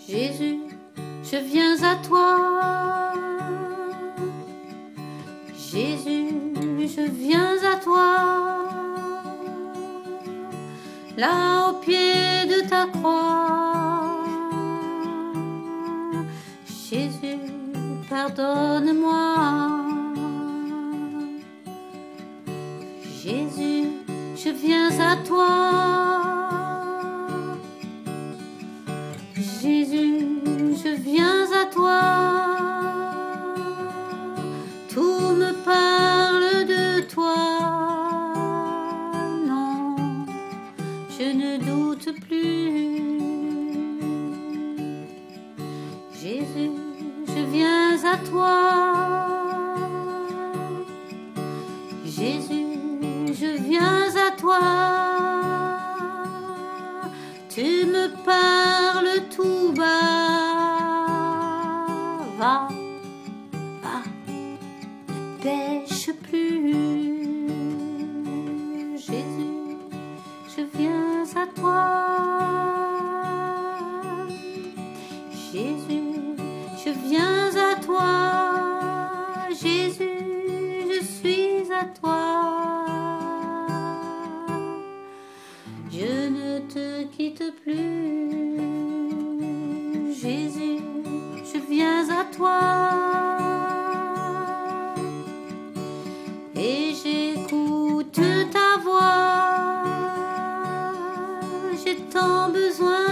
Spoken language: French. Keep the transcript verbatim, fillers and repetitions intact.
Jésus, je viens à toi. Jésus, je viens à toi. Là au pied de ta croix. Jésus, pardonne-moi. Jésus, je viens à toi. Jésus, je viens à toi. Tout me parle de toi. Non, je ne doute plus. Jésus, je viens à toi. Jésus, je viens à toi. Tu me parles tout bas. Va, va, ne pêche plus. Jésus, je viens à toi. Jésus, je viens à toi. Jésus, je suis à toi. Je ne te quitte plus. Jésus, je viens à toi. Et j'écoute ta voix. J'ai tant besoin